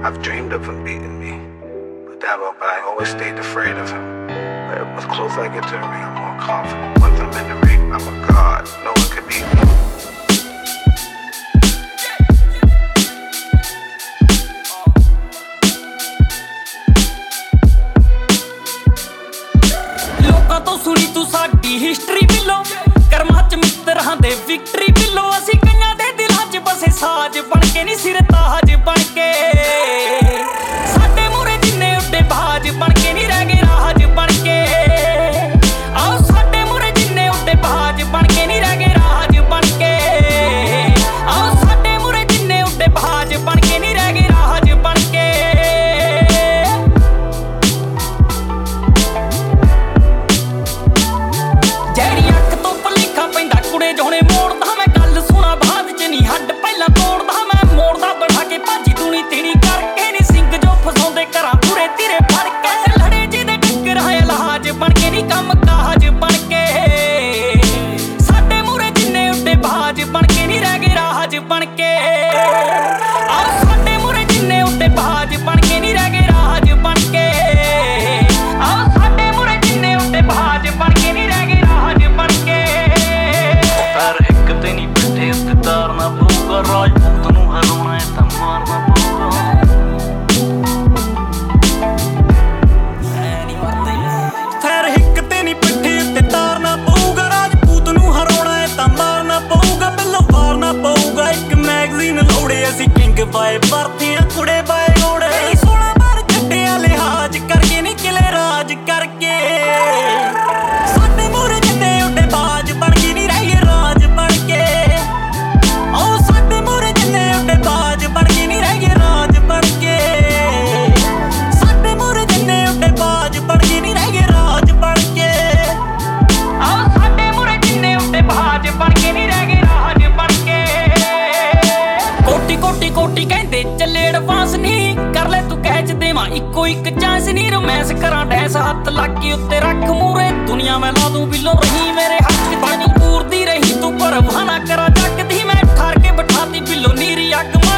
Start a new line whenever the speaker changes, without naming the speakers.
I've dreamed of him beating me, but I always stayed afraid of him. But the closer I get to the ring, I'm more confident. Once I'm in the ring, I'm a god. No one can beat me.
ਲੋਕਾਂ ਤੋਂ ਸੁਣੀ ਤੂੰ ਸਾਡੀ history ਬਿੱਲੋ, ਕਰਮਾਂ ਚ ਮਿੱਤਰਾਂ ਦੇ victory ਬਿੱਲੋ। ਅਸੀਂ ਕਈਆਂ ਦੇ ਦਿਲਾਂ ਚ ਬਸੇ ਸਾਜ ਬਣ ਕੇ, ਨੀ ਸਿਰ ਤਾਜ ਬਣ ਕੇ। ਸਾਡੇ ਮੂਹਰੇ ਜਿੰਨੇ ਉੱਡੇ ਬਾਜ ਬਣ ਕੇ, ਨੀ ਰਹਿ ਗਏ ਰਾਜ ਬਣ ਕੇ। ਆਓ ਸਾਡੇ ਮੂਹਰੇ ਜਿੰਨੇ ਉੱਡੇ ਬਾਜ ਬਣ ਕੇ, ਨੀ ਰਹਿ ਗਏ ਰਾਜ ਬਣ ਕੇ। ਆਓ ਸਾਡੇ ਮੂਹਰੇ ਜਿੰਨੇ ਉੱਡੇ ਬਾਜ ਬਣ ਕੇ, ਨੀ ਰਹਿ ਗਏ ਰਾਜ ਬਣ ਕੇ। ਜਿਹੜੀ ਅੱਖ ਤੋਂ ਭੁਲੇਖਾ ਪੈਂਦਾ ਕੁੜੇ ਜੋਣੇ ਮੋੜਦਾ ਮੈਂ, ਗੱਲ ਸੁਣਾ ਬਾਅਦ ਚ ਨੀ ਹੱਡ ਪਹਿਲਾਂ ਤੋੜਦਾ ਮੈਂ। ਮੋੜਦਾ ਬਣਾ ਕੇ ਭਾਜੀ ਦੂਣੀ ਤੀਣੀ ਕਰਕੇ, ਨੀ ਸਿੰਘ ਜੋ ਫਸਾਉਂਦੇ ਘਰਾਂ ਪੂਰੇ ਤੀਰੇ ਫੜ ਕੇ। ਲੜੇ ਜਿਹਦੇ ਟੱਕਰ ਹੈ ਇਲਾਜ ਬਣ ਕੇ, ਨੀ ਕੰਮ ਕਾਜ ਬਣ ਕੇ। ਸਾਡੇ ਮੂਹਰੇ ਜਿੰਨੇ ਉੱਡੇ ਬਾਜ ਬਣ ਕੇ, ਨੀ ਰਹਿ ਗਏ ਰਾਜ ਬਣ ਕੇ। ਆਓ ਸਾਡੇ ਮੂਹਰੇ ਜਿੰਨੇ ਉੱਡੇ ਬਾਜ ਬਣ ਕੇ, ਨੀ ਰਹਿ ਗਏ ਰਾਜ ਬਣ ਕੇ। ਆਓ ਸਾਡੇ ਮੂਹਰੇ ਜਿੰਨੇ ਉੱਡੇ ਬਾਜ ਬਣ ਕੇ, ਨੀ ਰਹਿ ਗਏ ਰਾਜ ਬਣ ਕੇ।
ਪੈਰ ਇੱਕ ਤੇ ਨੀ ਪਿੱਠੇ ਉੱਤੇ ਤਾਰਨਾ ਪਊਗਾ, ਰਾਜਪੂਤ ਨੂੰ ਹਰਾਉਣਾ ਏ ਤਾਂ ਮਾਰਨਾ ਪਊਗਾ।
ਪੈਰ ਇੱਕ ਤੇ ਨੀ ਪਿੱਠੇ ਉੱਤੇ ਤਾਰਨਾ ਪਊਗਾ, ਰਾਜਪੂਤ ਨੂੰ ਹਰਾਉਣਾ ਏ ਤਾਂ ਮਾਰਨਾ ਪਊਗਾ। ਪਹਿਲਾਂ ਵਾਰਨਾ ਪਊਗਾ ਇੱਕ ਮੈਗਜ਼ੀਨ ਲੋੜੇ, ਅਸੀਂ ਕਿੰਗ ਬਾਏ ਵਰਤੇ ਆ ਕੁੜੇ ਬਾਏ ਲੋੜੇ। 16 ਵਾਰ ਛੱਡਿਆ ਲਿਹਾਜ਼ ਕਰਕੇ, ਨੀ ਕਿਲੇ ਰਾਜ ਕਰਕੇ। ਸਾਡੇ ਮੂਹਰੇ ਜਿੰਨੇ ਉੱਡੇ ਬਾਜ ਬਣ ਕੇ, ਨੀ ਰਹਿ ਗਏ ਰਾਜ ਬਣ ਕੇ। ਆਓ ਸਾਡੇ ਮੂਹਰੇ ਜਿੰਨੇ ਉੱਡੇ ਬਾਜ ਬਣ ਕੇ, ਨੀ ਰਹਿ ਗਏ ਰਾਜ ਬਣ ਕੇ। ਸਾਡੇ ਮੂਹਰੇ ਜਿੰਨੇ ਉੱਡੇ ਬਾਜ ਬਣ ਕੇ, ਨੀ ਰਹਿ ਗਏ ਰਾਜ ਬਣ ਕੇ। ਆਓ ਸਾਡੇ ਮੂਹਰੇ ਜਿੰਨੇ ਉੱਡੇ ਬਾਜ ਬਣ ਕੇ, ਨੀ ਰਹਿ ਗਏ ਰਾਜ ਬਣ ਕੇ। ਕੋਟੀ ਕੋਟੀ ਕੋਟੀ ਕਹਿੰਦੇ ਚੱਲੇ ਐਡਵਾਂਸ ਨੀ, ਕਰ ਲੈ ਤੂੰ ਕੈਚ ਦੇਵਾਂ ਇੱਕੋ ਇੱਕ ਚਾਂਸ ਨੀ। ਰੋਮੈਂਸ ਕਰਾਂ ਡੈਸ ਹੱਥ ਲਾਗੇ ਉੱਤੇ ਰੱਖ ਮੂਹਰੇ, ਦੁਨੀਆ ਮੈਂ ਲਾ ਦੂੰ ਬਿੱਲੋ ਰਹੀ ਮੇਰੇ ਹੱਥ। ਪਾਣੀ ਪੂਰਦੀ ਰਹੀ ਤੂੰ ਪਰਵਾਹ ਨਾ ਕਰਾਂ ਜੱਗ ਦੀ, ਮੈਂ ਠਾਰ ਕੇ ਬਿਠਾਤੀ ਬਿੱਲੋ ਨੀਰੀ ਅੱਗ।